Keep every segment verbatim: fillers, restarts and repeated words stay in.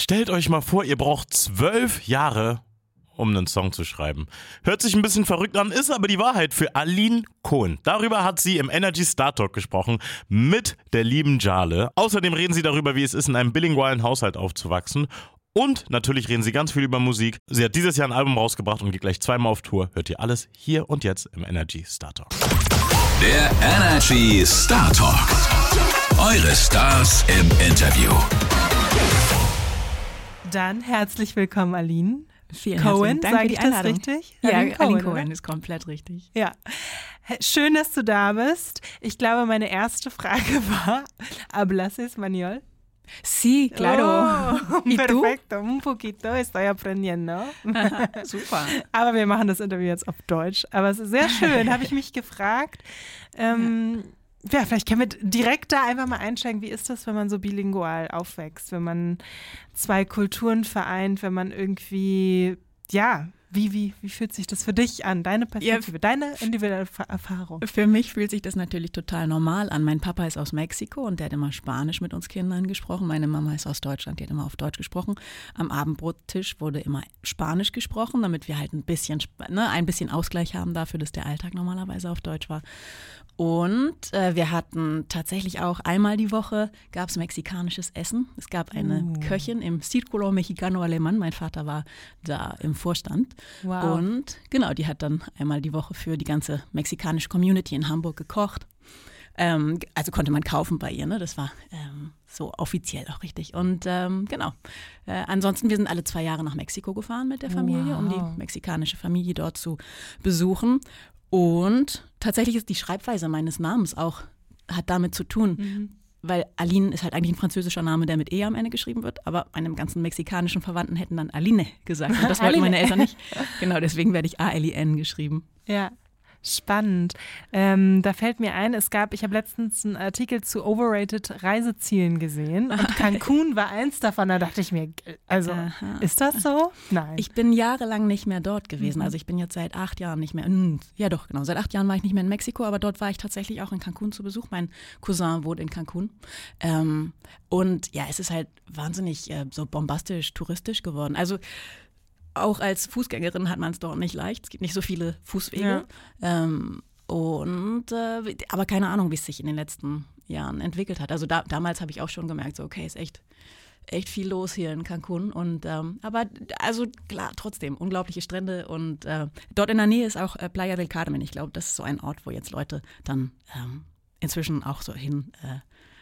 Stellt euch mal vor, ihr braucht zwölf Jahre, um einen Song zu schreiben. Hört sich ein bisschen verrückt an, ist aber die Wahrheit für Aline Cohen. Darüber hat sie im Energy Star Talk gesprochen mit der lieben Jale. Außerdem reden sie darüber, wie es ist, in einem bilingualen Haushalt aufzuwachsen. Und natürlich reden sie ganz viel über Musik. Sie hat dieses Jahr ein Album rausgebracht und geht gleich zweimal auf Tour. Hört ihr alles hier und jetzt im Energy Star Talk. Der Energy Star Talk. Eure Stars im Interview. Dann herzlich willkommen, Aline. Vielen Cohen, herzlichen Dank für die sage ich das Einladung. richtig? Ja, Aline Aline Cohen, Cohen oder? ist komplett richtig. Ja. Schön, dass du da bist. Ich glaube, meine erste Frage war, ¿hablas español? Sí, claro. Oh, ¿Y tú? perfecto, un poquito, estoy aprendiendo. Super. Aber wir machen das Interview jetzt auf Deutsch. Aber es ist sehr schön, habe ich mich gefragt. Ähm, ja, vielleicht können wir direkt da einfach mal einsteigen. Wie ist das, wenn man so bilingual aufwächst, wenn man zwei Kulturen vereint, wenn man irgendwie, ja, wie, wie, wie fühlt sich das für dich an? Deine Perspektive, Ja, deine individuelle Erfahrung. Für mich fühlt sich das natürlich total normal an. Mein Papa ist aus Mexiko und der hat immer Spanisch mit uns Kindern gesprochen. Meine Mama ist aus Deutschland, die hat immer auf Deutsch gesprochen. Am Abendbrottisch wurde immer Spanisch gesprochen, damit wir halt ein bisschen, ne, ein bisschen Ausgleich haben dafür, dass der Alltag normalerweise auf Deutsch war. Und äh, wir hatten tatsächlich auch einmal die Woche, gab es mexikanisches Essen. Es gab eine Uh. Köchin im Círculo Mexicano Alemán. Mein Vater war da im Vorstand. Wow. Und genau, die hat dann einmal die Woche für die ganze mexikanische Community in Hamburg gekocht. Ähm, also konnte man kaufen bei ihr, ne? Das war ähm, so offiziell auch richtig. Und ähm, genau. Äh, ansonsten, wir sind alle zwei Jahre nach Mexiko gefahren mit der Familie, Wow. um die mexikanische Familie dort zu besuchen. Und tatsächlich ist die Schreibweise meines Namens auch, hat damit zu tun, Mhm. weil Aline ist halt eigentlich ein französischer Name, der mit E am Ende geschrieben wird, aber einem ganzen mexikanischen Verwandten hätten dann Aline gesagt. Und das wollten meine Eltern nicht. Genau, deswegen werde ich A L I N geschrieben. Ja, spannend. Ähm, da fällt mir ein, es gab, ich habe letztens einen Artikel zu overrated Reisezielen gesehen und Cancun war eins davon. Da dachte ich mir, also Aha. ist das so? Nein. Ich bin jahrelang nicht mehr dort gewesen. Also ich bin jetzt seit acht Jahren nicht mehr, mm, ja doch, genau, seit acht Jahren war ich nicht mehr in Mexiko, aber dort war ich tatsächlich auch in Cancun zu Besuch. Mein Cousin wohnt in Cancun. Ähm, und ja, es ist halt wahnsinnig äh, so bombastisch, touristisch geworden. Also auch als Fußgängerin hat man es dort nicht leicht. Es gibt nicht so viele Fußwege. Ja. Ähm, und äh, aber keine Ahnung, wie es sich in den letzten Jahren entwickelt hat. Also da, damals habe ich auch schon gemerkt, so okay, ist echt, echt viel los hier in Cancun. Und ähm, aber also klar, trotzdem unglaubliche Strände und äh, dort in der Nähe ist auch äh, Playa del Carmen. Ich glaube, das ist so ein Ort, wo jetzt Leute dann ähm, inzwischen auch so hin äh,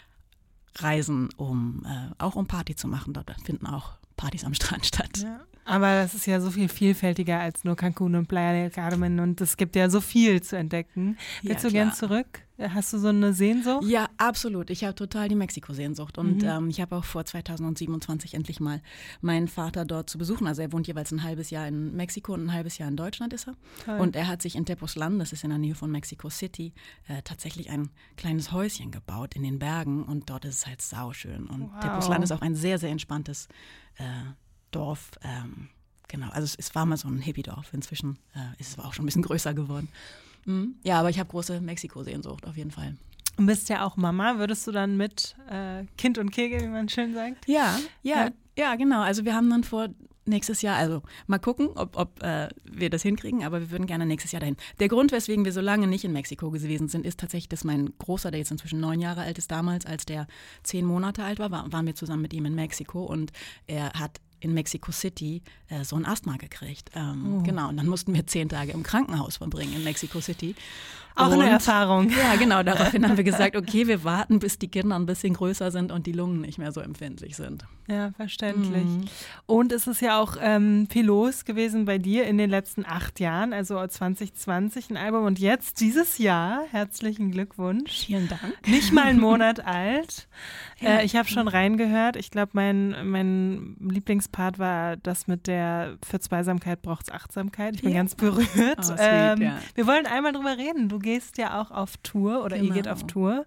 reisen, um äh, auch um Party zu machen. Dort finden auch Partys am Strand statt. Ja. Aber das ist ja so viel vielfältiger als nur Cancun und Playa del Carmen und es gibt ja so viel zu entdecken. Ja, Willst du klar. gern zurück? Hast du so eine Sehnsucht? Ja, absolut. Ich habe total die Mexiko-Sehnsucht und Mhm. ähm, ich habe auch vor zweitausendsiebenundzwanzig endlich mal meinen Vater dort zu besuchen. Also er wohnt jeweils ein halbes Jahr in Mexiko und ein halbes Jahr in Deutschland ist er. Toll. Und er hat sich in Tepoztlán, das ist in der Nähe von Mexico City, äh, tatsächlich ein kleines Häuschen gebaut in den Bergen und dort ist es halt sauschön. Und Wow. Tepoztlán ist auch ein sehr, sehr entspanntes äh, Dorf. Ähm, genau, also es, es war mal so ein Hippie-Dorf. Inzwischen äh, ist es aber auch schon ein bisschen größer geworden. Mhm. Ja, aber ich habe große Mexiko-Sehnsucht auf jeden Fall. Du bist ja auch Mama. Würdest du dann mit äh, Kind und Kegel, wie man schön sagt? Ja, ja, Ja. ja, genau. Also wir haben dann vor nächstes Jahr, also mal gucken, ob, ob äh, wir das hinkriegen, aber wir würden gerne nächstes Jahr dahin. Der Grund, weswegen wir so lange nicht in Mexiko gewesen sind, ist tatsächlich, dass mein Großer, der jetzt inzwischen neun Jahre alt ist, damals, als der zehn Monate alt war, war waren wir zusammen mit ihm in Mexiko und er hat in Mexico City äh, so ein Asthma gekriegt. Ähm, Oh. Genau, und dann mussten wir zehn Tage im Krankenhaus verbringen in Mexico City. Auch Und- eine Erfahrung. Ja, genau. Daraufhin haben wir gesagt, okay, wir warten, bis die Kinder ein bisschen größer sind und die Lungen nicht mehr so empfindlich sind. Ja, verständlich. Mhm. Und es ist ja auch ähm, viel los gewesen bei dir in den letzten acht Jahren, also zwanzig zwanzig ein Album und jetzt dieses Jahr, herzlichen Glückwunsch. Vielen Dank. Nicht mal einen Monat alt. Ja. Äh, ich habe schon reingehört. Ich glaube, mein, mein Lieblingspart war das mit der für Zweisamkeit braucht es Achtsamkeit. Ich bin Ja. ganz berührt. Oh, sweet, ähm, ja. Wir wollen einmal drüber reden. Du gehst ja auch auf Tour oder ihr Genau. geht auf Tour.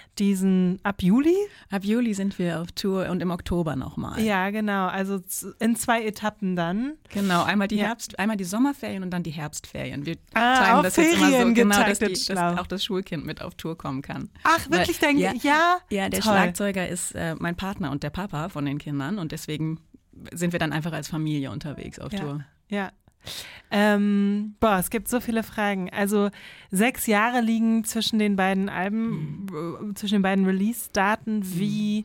Diesen ab Juli? Ab Juli sind wir auf Tour und im Oktober nochmal. Ja, genau. Also z- in zwei Etappen dann. Genau, einmal die Ja. Herbst, einmal die Sommerferien und dann die Herbstferien. Wir Ah, timen auf das jetzt immer so, Ferien genau, dass, getaktet, die, schlau. dass auch das Schulkind mit auf Tour kommen kann. Ach, wirklich? Weil- Dein, ja, ja, ja, der toll. Schlagzeuger ist äh, mein Partner und der Papa von den Kindern und deswegen sind wir dann einfach als Familie unterwegs auf ja. Tour. Ja. Ähm, boah, es gibt so viele Fragen. Also sechs Jahre liegen zwischen den beiden Alben, mhm. äh, zwischen den beiden Release-Daten. Wie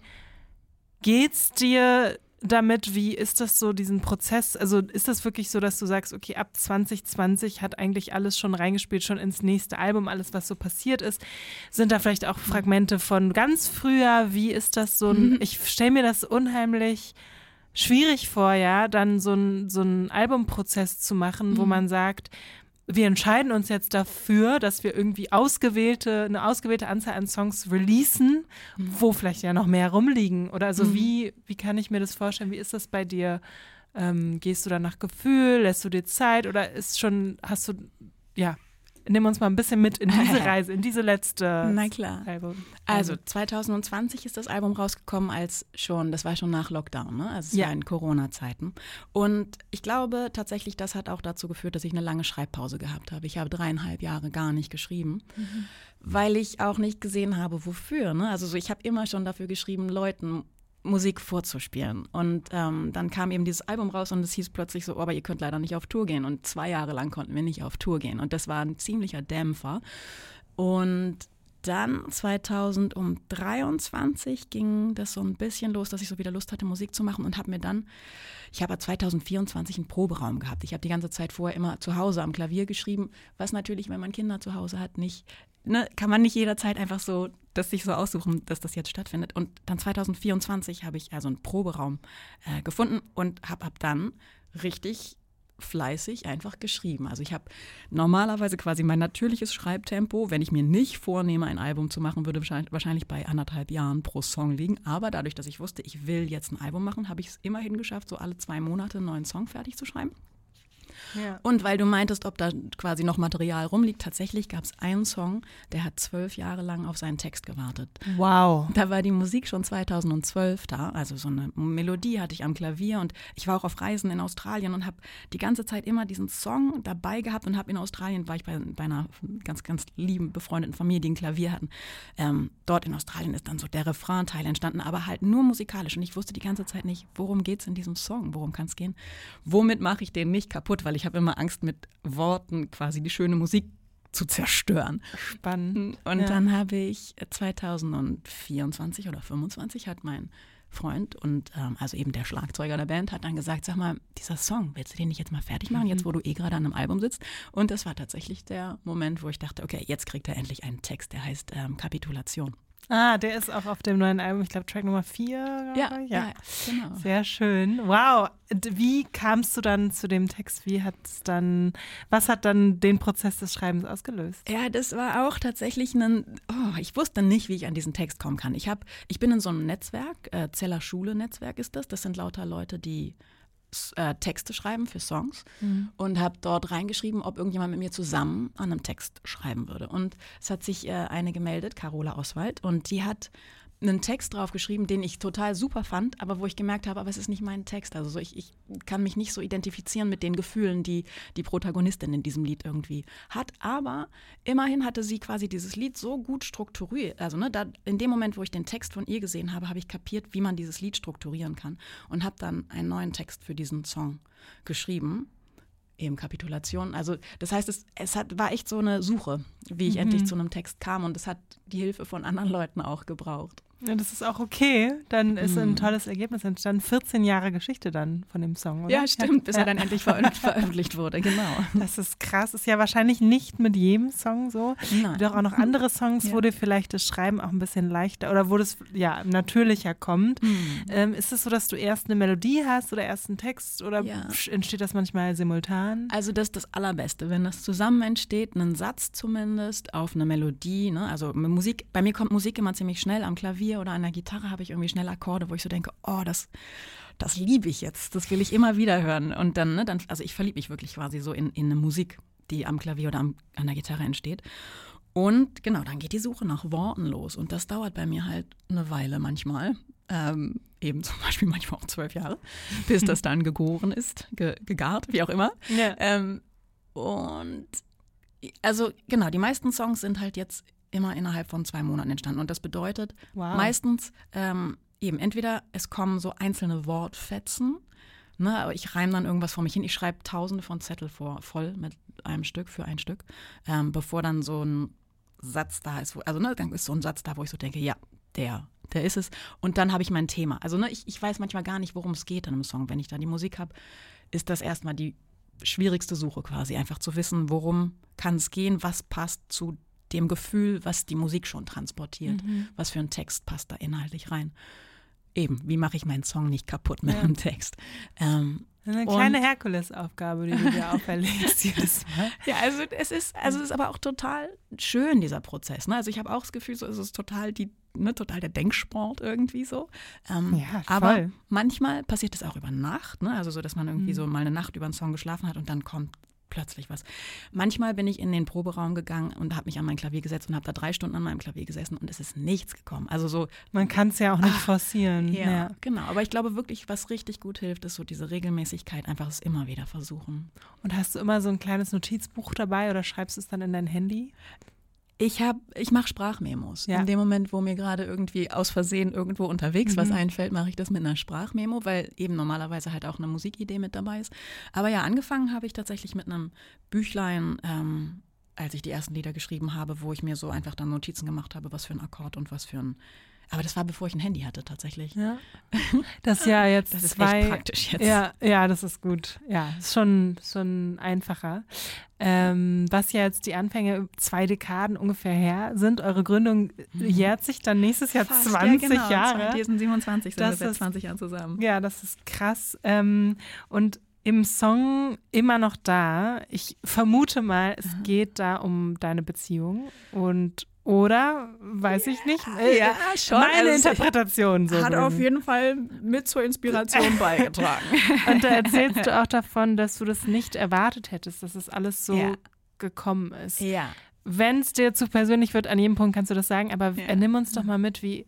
geht's dir damit? Wie ist das so, diesen Prozess? Also ist das wirklich so, dass du sagst, okay, ab zwanzig zwanzig hat eigentlich alles schon reingespielt, schon ins nächste Album, alles, was so passiert ist? Sind da vielleicht auch Fragmente von ganz früher? Wie ist das so ein, mhm. ich stelle mir das unheimlich schwierig vor, ja, dann so ein so ein Albumprozess zu machen, mhm. wo man sagt, wir entscheiden uns jetzt dafür, dass wir irgendwie ausgewählte, eine ausgewählte Anzahl an Songs releasen, mhm. wo vielleicht ja noch mehr rumliegen. Oder also mhm. wie, wie kann ich mir das vorstellen? Wie ist das bei dir? Ähm, gehst du da nach Gefühl? Lässt du dir Zeit? Oder ist schon, hast du, ja, nimm uns mal ein bisschen mit in diese Reise, in diese letzte Na klar. Album. Also zwanzig zwanzig ist das Album rausgekommen, als schon, das war schon nach Lockdown, ne? Also es Ja. war in Corona-Zeiten. Und ich glaube tatsächlich, das hat auch dazu geführt, dass ich eine lange Schreibpause gehabt habe. Ich habe dreieinhalb Jahre gar nicht geschrieben, mhm. weil ich auch nicht gesehen habe, wofür. Ne? Also so, ich habe immer schon dafür geschrieben, Leuten Musik vorzuspielen. Und ähm, dann kam eben dieses Album raus und es hieß plötzlich so, oh, aber ihr könnt leider nicht auf Tour gehen. Und zwei Jahre lang konnten wir nicht auf Tour gehen. Und das war ein ziemlicher Dämpfer. Und dann zwanzig dreiundzwanzig ging das so ein bisschen los, dass ich so wieder Lust hatte, Musik zu machen und habe mir dann, ich habe zwanzig vierundzwanzig einen Proberaum gehabt. Ich habe die ganze Zeit vorher immer zu Hause am Klavier geschrieben, was natürlich, wenn man Kinder zu Hause hat, nicht, ne, kann man nicht jederzeit einfach so das sich so aussuchen, dass das jetzt stattfindet. Und dann zwanzig vierundzwanzig habe ich also einen Proberaum äh, gefunden und habe ab dann richtig fleißig einfach geschrieben. Also ich habe normalerweise quasi mein natürliches Schreibtempo, wenn ich mir nicht vornehme, ein Album zu machen, würde wahrscheinlich bei anderthalb Jahren pro Song liegen. Aber dadurch, dass ich wusste, ich will jetzt ein Album machen, habe ich es immerhin geschafft, so alle zwei Monate einen neuen Song fertig zu schreiben. Ja. Und weil du meintest, ob da quasi noch Material rumliegt, tatsächlich gab es einen Song, der hat zwölf Jahre lang auf seinen Text gewartet. Wow. Da war die Musik schon zweitausendzwölf da, also so eine Melodie hatte ich am Klavier und ich war auch auf Reisen in Australien und habe die ganze Zeit immer diesen Song dabei gehabt und habe in Australien, war ich bei, bei einer ganz, ganz lieben, befreundeten Familie, die ein Klavier hatten. Ähm, dort in Australien ist dann so der Refrain-Teil entstanden, aber halt nur musikalisch und ich wusste die ganze Zeit nicht, worum geht's in diesem Song, worum kann es gehen, womit mache ich den nicht kaputt, weil ich habe immer Angst, mit Worten quasi die schöne Musik zu zerstören. Spannend. Und ja. dann habe ich zwanzig vierundzwanzig oder fünfundzwanzig hat mein Freund und ähm, also eben der Schlagzeuger der Band hat dann gesagt, sag mal, dieser Song, willst du den nicht jetzt mal fertig machen, jetzt wo du eh gerade an einem Album sitzt? Und das war tatsächlich der Moment, wo ich dachte, okay, jetzt kriegt er endlich einen Text, der heißt ähm, Kapitulation. Ah, der ist auch auf dem neuen Album, ich glaube Track Nummer vier. Ja, ja, ja, genau. Sehr schön. Wow. Wie kamst du dann zu dem Text? Wie hat's dann, was hat dann den Prozess des Schreibens ausgelöst? Ja, das war auch tatsächlich ein, oh, ich wusste nicht, wie ich an diesen Text kommen kann. Ich, hab, ich bin in so einem Netzwerk, äh, Zeller Schule-Netzwerk ist das. Das sind lauter Leute, die Äh, Texte schreiben für Songs mhm. und habe dort reingeschrieben, ob irgendjemand mit mir zusammen an einem Text schreiben würde. Und es hat sich äh, eine gemeldet, Carola Oswald, und die hat einen Text drauf geschrieben, den ich total super fand, aber wo ich gemerkt habe, aber es ist nicht mein Text. Also so ich, ich kann mich nicht so identifizieren mit den Gefühlen, die die Protagonistin in diesem Lied irgendwie hat. Aber immerhin hatte sie quasi dieses Lied so gut strukturiert. Also ne, da, in dem Moment, wo ich den Text von ihr gesehen habe, habe ich kapiert, wie man dieses Lied strukturieren kann und habe dann einen neuen Text für diesen Song geschrieben. Eben Kapitulation. Also das heißt, es, es hat, war echt so eine Suche, wie ich mhm. endlich zu einem Text kam und es hat die Hilfe von anderen Leuten auch gebraucht. Ja, das ist auch okay. Dann ist ein tolles Ergebnis entstanden. vierzehn Jahre Geschichte dann von dem Song, oder? Ja, stimmt, bis ja. er dann endlich ver- veröffentlicht wurde, genau. Das ist krass. Ist ja wahrscheinlich nicht mit jedem Song so. Nein. Doch auch noch andere Songs, ja. wo dir vielleicht das Schreiben auch ein bisschen leichter oder wo das ja natürlicher kommt. Mhm. Ähm, ist es so, dass du erst eine Melodie hast oder erst einen Text oder ja. entsteht das manchmal simultan? Also das ist das Allerbeste, wenn das zusammen entsteht, einen Satz zumindest auf eine Melodie. Ne? Also Musik, bei mir kommt Musik immer ziemlich schnell am Klavier oder an der Gitarre habe ich irgendwie schnell Akkorde, wo ich so denke, oh, das, das liebe ich jetzt, das will ich immer wieder hören. Und dann, ne, dann also ich verliebe mich wirklich quasi so in, in eine Musik, die am Klavier oder am, an der Gitarre entsteht. Und genau, dann geht die Suche nach Worten los. Und das dauert bei mir halt eine Weile manchmal. Ähm, eben zum Beispiel manchmal auch zwölf Jahre, bis das dann gegoren ist, ge, gegart, wie auch immer. Ja. Ähm, und also genau, die meisten Songs sind halt jetzt immer innerhalb von zwei Monaten entstanden. Und das bedeutet, wow. meistens ähm, eben entweder es kommen so einzelne Wortfetzen, ne, aber ich reime dann irgendwas vor mich hin. Ich schreibe tausende von Zettel vor, voll mit einem Stück für ein Stück, ähm, bevor dann so ein Satz da ist. Wo, also ne, dann ist so ein Satz da, wo ich so denke, ja, der, der ist es. Und dann habe ich mein Thema. Also ne, ich, ich weiß manchmal gar nicht, worum es geht in einem Song. Wenn ich da die Musik habe, ist das erstmal die schwierigste Suche quasi. Einfach zu wissen, worum kann es gehen, was passt zu dem Gefühl, was die Musik schon transportiert. Mhm. Was für ein Text passt da inhaltlich rein. Eben, wie mache ich meinen Song nicht kaputt mit ja. einem Text? Ähm, Eine kleine Herkulesaufgabe, die du dir auferlegst jedes Mal. Ja, also es ist, also es ist aber auch total schön, dieser Prozess. Ne? Also ich habe auch das Gefühl, so es ist total die, ne, total der Denksport irgendwie so. Ähm, ja, voll. Aber manchmal passiert es auch über Nacht, ne? Also so, dass man irgendwie mhm. so mal eine Nacht über einen Song geschlafen hat und dann kommt plötzlich was. Manchmal bin ich in den Proberaum gegangen und habe mich an mein Klavier gesetzt und habe da drei Stunden an meinem Klavier gesessen und es ist nichts gekommen. Also so, man kann es ja auch nicht ach, forcieren. Ja, ja, genau. Aber ich glaube wirklich, was richtig gut hilft, ist so diese Regelmäßigkeit, einfach es immer wieder versuchen. Und hast du immer so ein kleines Notizbuch dabei oder schreibst du es dann in dein Handy? Ich habe, ich mache Sprachmemos. Ja. In dem Moment, wo mir gerade irgendwie aus Versehen irgendwo unterwegs mhm. was einfällt, mache ich das mit einer Sprachmemo, weil eben normalerweise halt auch eine Musikidee mit dabei ist. Aber ja, angefangen habe ich tatsächlich mit einem Büchlein, ähm, als ich die ersten Lieder geschrieben habe, wo ich mir so einfach dann Notizen gemacht habe, was für ein Akkord und was für ein. Aber das war, bevor ich ein Handy hatte, tatsächlich. Ja. Das ist ja jetzt das ist zwei, echt praktisch jetzt. Ja, ja, das ist gut. Ja, ist schon, schon einfacher. Ähm, was ja jetzt die Anfänge zwei Dekaden ungefähr her sind. Eure Gründung mhm. jährt sich dann nächstes Jahr Fast, zwanzig ja, genau. Jahre. zweitausendsiebenundzwanzig sind das wir seit ist, zwanzig Jahren zusammen. Ja, das ist krass. Ähm, und im Song Immer noch da, ich vermute mal, es mhm. geht da um deine Beziehung und oder, weiß ich nicht. Äh, ja, schon. Meine also Interpretation so. Hat auf jeden Fall mit zur Inspiration beigetragen. Und da erzählst du auch davon, dass du das nicht erwartet hättest, dass es alles so ja. gekommen ist. Ja. Wenn es dir zu persönlich wird, an jedem Punkt kannst du das sagen, aber ja. nimm uns doch mal mit, wie,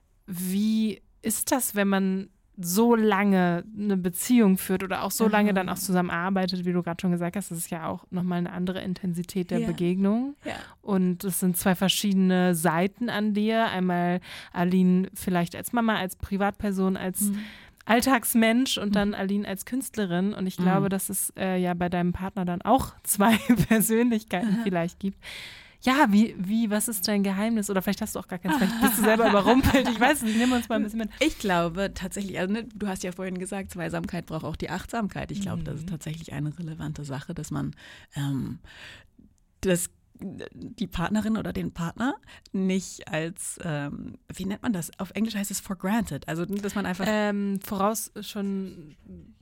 wie ist das, wenn man so lange eine Beziehung führt oder auch so mhm. lange dann auch zusammenarbeitet, wie du gerade schon gesagt hast, das ist ja auch nochmal eine andere Intensität der ja. Begegnung. Ja. Und es sind zwei verschiedene Seiten an dir. Einmal Aline vielleicht als Mama, als Privatperson, als mhm. Alltagsmensch und dann Aline als Künstlerin. Und ich mhm. glaube, dass es äh, ja bei deinem Partner dann auch zwei Persönlichkeiten mhm. vielleicht gibt. Ja, wie, wie, was ist dein Geheimnis? Oder vielleicht hast du auch gar keins, vielleicht bist du selber überrumpelt. Ich weiß nicht, nimm uns mal ein bisschen mit. Ich glaube tatsächlich, also ne, du hast ja vorhin gesagt, Zweisamkeit braucht auch die Achtsamkeit. Ich glaube, mhm. das ist tatsächlich eine relevante Sache, dass man ähm, das, die Partnerin oder den Partner nicht als, ähm, wie nennt man das? Auf Englisch heißt es for granted. Also, dass man einfach ähm, voraus schon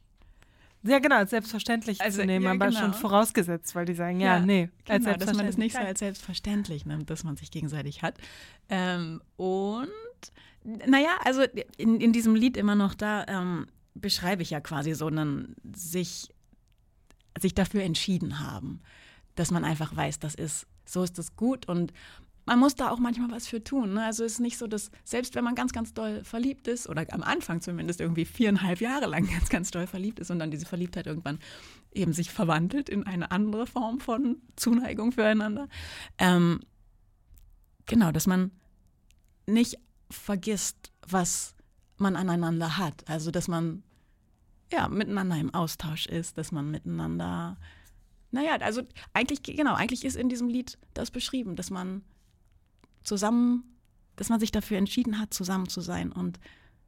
ja, genau, als selbstverständlich also, zu nehmen, ja, aber genau. schon vorausgesetzt, weil die sagen, ja, ja nee, als genau, dass man das nicht so als selbstverständlich nimmt, dass man sich gegenseitig hat. Ähm, und, naja, also in, in diesem Lied Immer noch da ähm, beschreibe ich ja quasi so einen sich, sich dafür entschieden haben, dass man einfach weiß, das ist, so ist das gut und man muss da auch manchmal was für tun. Ne? Also es ist nicht so, dass selbst wenn man ganz, ganz doll verliebt ist oder am Anfang zumindest irgendwie viereinhalb Jahre lang ganz, ganz doll verliebt ist und dann diese Verliebtheit irgendwann eben sich verwandelt in eine andere Form von Zuneigung füreinander. Ähm, genau, dass man nicht vergisst, was man aneinander hat. Also dass man ja miteinander im Austausch ist, dass man miteinander, naja, also eigentlich, genau, eigentlich ist in diesem Lied das beschrieben, dass man zusammen, dass man sich dafür entschieden hat, zusammen zu sein und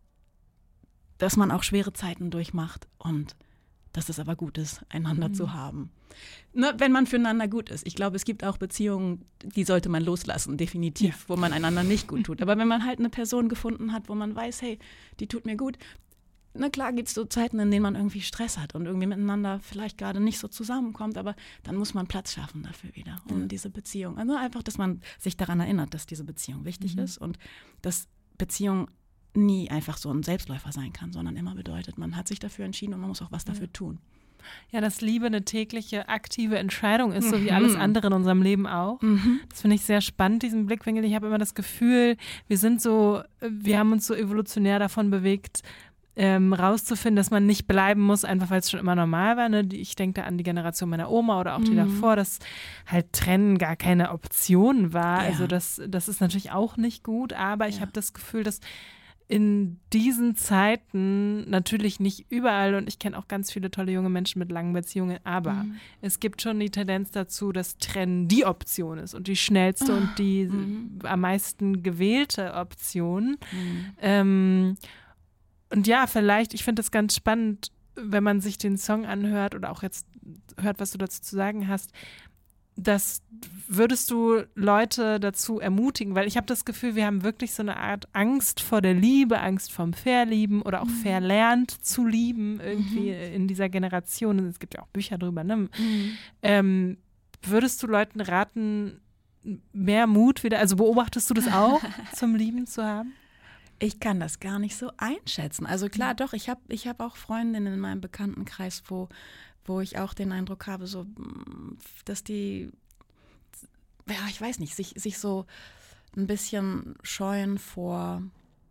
dass man auch schwere Zeiten durchmacht und dass es aber gut ist, einander mhm. zu haben. Ne, wenn man füreinander gut ist. Ich glaube, es gibt auch Beziehungen, die sollte man loslassen, definitiv, ja. wo man einander nicht gut tut. Aber wenn man halt eine Person gefunden hat, wo man weiß, hey, die tut mir gut, na klar gibt es so Zeiten, in denen man irgendwie Stress hat und irgendwie miteinander vielleicht gerade nicht so zusammenkommt, aber dann muss man Platz schaffen dafür wieder, um mhm. diese Beziehung. Also einfach, dass man sich daran erinnert, dass diese Beziehung wichtig mhm. ist und dass Beziehung nie einfach so ein Selbstläufer sein kann, sondern immer bedeutet, man hat sich dafür entschieden und man muss auch was dafür tun. Ja, dass Liebe eine tägliche, aktive Entscheidung ist, mhm. so wie alles andere in unserem Leben auch. Mhm. Das finde ich sehr spannend, diesen Blickwinkel. Ich habe immer das Gefühl, wir sind so, wir haben uns so evolutionär davon bewegt, Ähm, rauszufinden, dass man nicht bleiben muss, einfach weil es schon immer normal war. Ne? Ich denke da an die Generation meiner Oma oder auch die mhm. davor, dass halt Trennen gar keine Option war. Ja. Also das, das ist natürlich auch nicht gut, aber ich ja. habe das Gefühl, dass in diesen Zeiten natürlich nicht überall, und ich kenne auch ganz viele tolle junge Menschen mit langen Beziehungen, aber mhm. es gibt schon die Tendenz dazu, dass Trennen die Option ist und die schnellste oh. und die mhm. am meisten gewählte Option. Mhm. Ähm, und ja, vielleicht, ich finde das ganz spannend, wenn man sich den Song anhört oder auch jetzt hört, was du dazu zu sagen hast, das würdest du Leute dazu ermutigen, weil ich habe das Gefühl, wir haben wirklich so eine Art Angst vor der Liebe, Angst vorm Verlieben oder auch mhm. verlernt zu lieben irgendwie mhm. in dieser Generation. Es gibt ja auch Bücher drüber. Ne? Mhm. Ähm, würdest du Leuten raten, mehr Mut wieder, also beobachtest du das auch, zum Lieben zu haben? Ich kann das gar nicht so einschätzen. Also klar, doch, ich habe ich hab auch Freundinnen in meinem Bekanntenkreis, wo wo ich auch den Eindruck habe, so, dass die, ja, ich weiß nicht, sich, sich so ein bisschen scheuen vor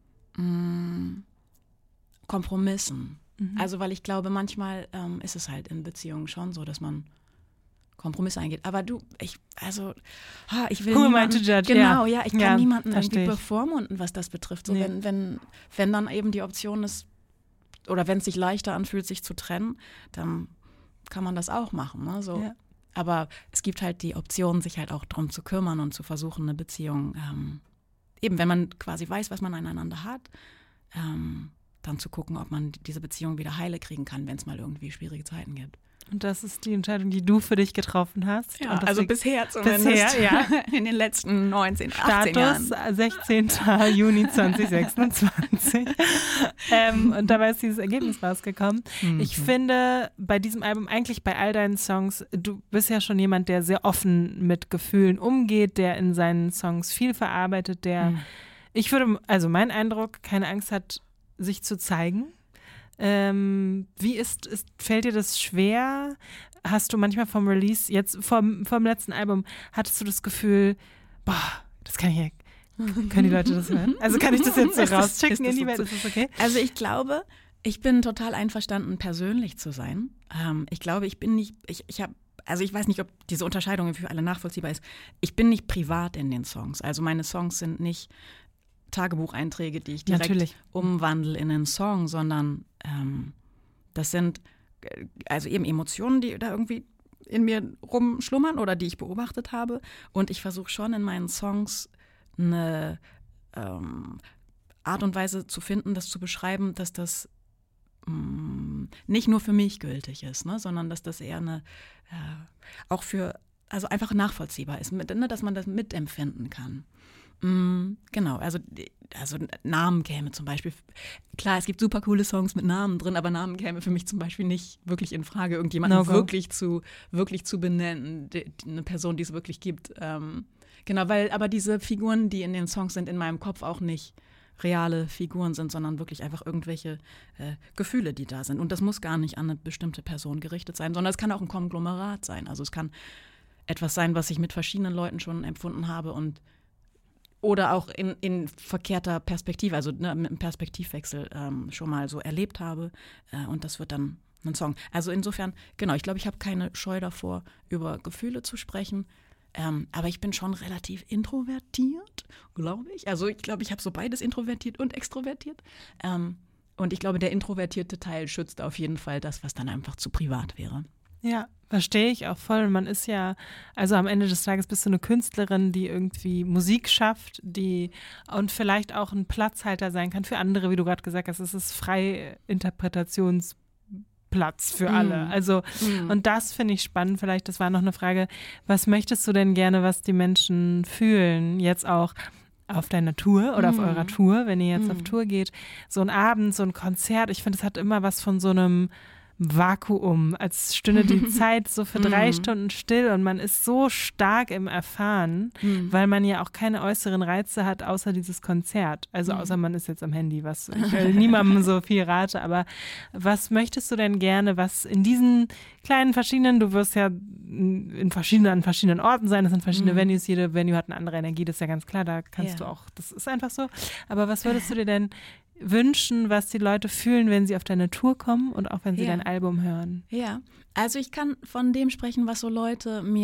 mh, Kompromissen. Mhm. Also, weil ich glaube, manchmal ähm, ist es halt in Beziehungen schon so, dass man Kompromisse eingeht. Aber du, ich, also, ha, ich will Who niemanden, am I to judge? genau, ja, ja ich kann ja, niemanden irgendwie ich. bevormunden, was das betrifft. So, nee. wenn, wenn, wenn dann eben die Option ist, oder wenn es sich leichter anfühlt, sich zu trennen, dann kann man das auch machen. Ne? So. Ja. Aber es gibt halt die Option, sich halt auch drum zu kümmern und zu versuchen, eine Beziehung, ähm, eben wenn man quasi weiß, was man aneinander hat, ähm, dann zu gucken, ob man diese Beziehung wieder heile kriegen kann, wenn es mal irgendwie schwierige Zeiten gibt. Und das ist die Entscheidung, die du für dich getroffen hast. Ja, und also bisher zumindest. Bisher, ja. In den letzten neunzehn, achtzehn Jahren. Status sechzehnten Juni zweitausendsechsundzwanzig. ähm, und dabei ist dieses Ergebnis rausgekommen. Mhm. Ich finde, bei diesem Album, eigentlich bei all deinen Songs, du bist ja schon jemand, der sehr offen mit Gefühlen umgeht, der in seinen Songs viel verarbeitet, der, mhm. ich würde, also mein Eindruck, keine Angst hat, sich zu zeigen. Ähm, wie ist, ist, fällt dir das schwer? Hast du manchmal vom Release, jetzt vom, vom letzten Album, hattest du das Gefühl, boah, das kann ich ja, können die Leute das hören? Also kann ich das jetzt so rausschicken in die Welt? Ist das okay? Also ich glaube, ich bin total einverstanden, persönlich zu sein. Ähm, ich glaube, ich bin nicht, ich, ich habe, also ich weiß nicht, ob diese Unterscheidung für alle nachvollziehbar ist. Ich bin nicht privat in den Songs. Also meine Songs sind nicht Tagebucheinträge, die ich direkt Natürlich. umwandle in einen Song, sondern ähm, das sind also eben Emotionen, die da irgendwie in mir rumschlummern oder die ich beobachtet habe. Und ich versuche schon in meinen Songs eine ähm, Art und Weise zu finden, das zu beschreiben, dass das mh, nicht nur für mich gültig ist, ne, sondern dass das eher eine, äh, auch für, also einfach nachvollziehbar ist, mit, ne, dass man das mitempfinden kann. Mm, genau, also, also Namen käme zum Beispiel, klar, es gibt super coole Songs mit Namen drin, aber Namen käme für mich zum Beispiel nicht wirklich in Frage, irgendjemanden no wirklich zu, wirklich zu benennen, die, eine Person, die es wirklich gibt. Ähm, genau, weil aber diese Figuren, die in den Songs sind, in meinem Kopf auch nicht reale Figuren sind, sondern wirklich einfach irgendwelche äh, Gefühle, die da sind. Und das muss gar nicht an eine bestimmte Person gerichtet sein, sondern es kann auch ein Konglomerat sein. Also es kann etwas sein, was ich mit verschiedenen Leuten schon empfunden habe und oder auch in, in verkehrter Perspektive, also ne, mit einem Perspektivwechsel ähm, schon mal so erlebt habe. Äh, und das wird dann ein Song. Also insofern, genau, ich glaube, ich habe keine Scheu davor, über Gefühle zu sprechen. Ähm, aber ich bin schon relativ introvertiert, glaube ich. Also ich glaube, ich habe so beides, introvertiert und extrovertiert. Ähm, und ich glaube, der introvertierte Teil schützt auf jeden Fall das, was dann einfach zu privat wäre. Ja, verstehe ich auch voll. Man ist ja, also am Ende des Tages bist du eine Künstlerin, die irgendwie Musik schafft, die und vielleicht auch ein Platzhalter sein kann für andere, wie du gerade gesagt hast. Es ist freie Interpretationsplatz für alle. Mm. Also, mm. und das finde ich spannend. Vielleicht, das war noch eine Frage, was möchtest du denn gerne, was die Menschen fühlen, jetzt auch auf deiner Tour oder mm. auf eurer Tour, wenn ihr jetzt mm. auf Tour geht, so ein Abend, so ein Konzert, ich finde, es hat immer was von so einem Vakuum, als stünde die Zeit so für drei mm. Stunden still und man ist so stark im Erfahren, mm. weil man ja auch keine äußeren Reize hat, außer dieses Konzert. Also mm. außer man ist jetzt am Handy, was ich will niemandem so viel rate, aber was möchtest du denn gerne, was in diesen kleinen verschiedenen, du wirst ja in verschiedenen, an verschiedenen Orten sein, das sind verschiedene mm. Venues, jede Venue hat eine andere Energie, das ist ja ganz klar, da kannst yeah. du auch, das ist einfach so, aber was würdest du dir denn wünschen, was die Leute fühlen, wenn sie auf deine Tour kommen und auch wenn sie ja. dein Album hören? Ja, also ich kann von dem sprechen, was so Leute mir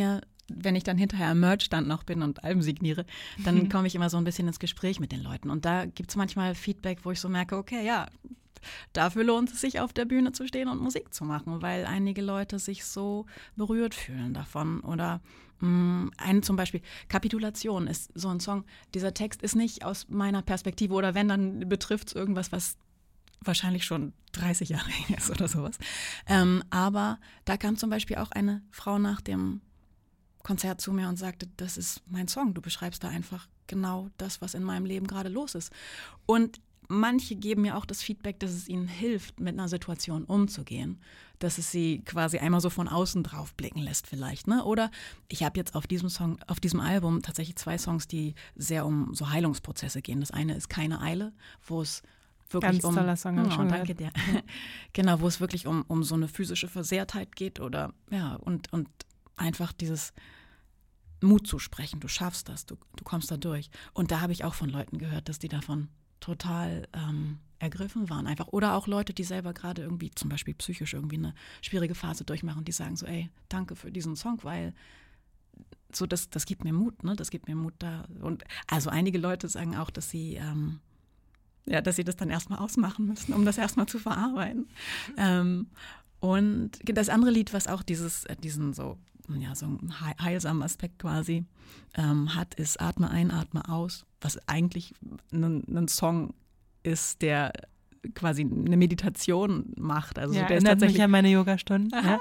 wenn ich dann hinterher am Merch-Stand noch bin und Alben signiere, dann komme ich immer so ein bisschen ins Gespräch mit den Leuten. Und da gibt es manchmal Feedback, wo ich so merke, okay, ja, dafür lohnt es sich, auf der Bühne zu stehen und Musik zu machen, weil einige Leute sich so berührt fühlen davon. Oder mh, ein zum Beispiel Kapitulation ist so ein Song, dieser Text ist nicht aus meiner Perspektive oder wenn, dann betrifft es irgendwas, was wahrscheinlich schon dreißig Jahre her ist oder sowas. Ähm, aber da kam zum Beispiel auch eine Frau nach dem Konzert zu mir und sagte, das ist mein Song, du beschreibst da einfach genau das, was in meinem Leben gerade los ist. Und manche geben mir auch das Feedback, dass es ihnen hilft, mit einer Situation umzugehen, dass es sie quasi einmal so von außen drauf blicken lässt vielleicht, ne? Oder ich habe jetzt auf diesem Song, auf diesem Album tatsächlich zwei Songs, die sehr um so Heilungsprozesse gehen. Das eine ist Keine Eile, wo es wirklich Ganz um, toller Song, hab ich oh, schon danke dir. Genau, wo es wirklich um, um so eine physische Versehrtheit geht oder ja, und, und einfach dieses Mut zu sprechen, du schaffst das, du, du kommst da durch. Und da habe ich auch von Leuten gehört, dass die davon total ähm, ergriffen waren einfach. Oder auch Leute, die selber gerade irgendwie zum Beispiel psychisch irgendwie eine schwierige Phase durchmachen, die sagen so, ey, danke für diesen Song, weil so das, das gibt mir Mut, ne? Das gibt mir Mut da. Und also einige Leute sagen auch, dass sie ähm, ja, dass sie das dann erstmal ausmachen müssen, um das erstmal zu verarbeiten. Ähm, und das andere Lied, was auch dieses, diesen so, ja, so einen heilsamen Aspekt quasi ähm, hat, ist Atme ein, Atme aus, was eigentlich ein, ein Song ist, der quasi eine Meditation macht. Also ja, der ist erinnert tatsächlich mich an meine Yogastunden. Ja.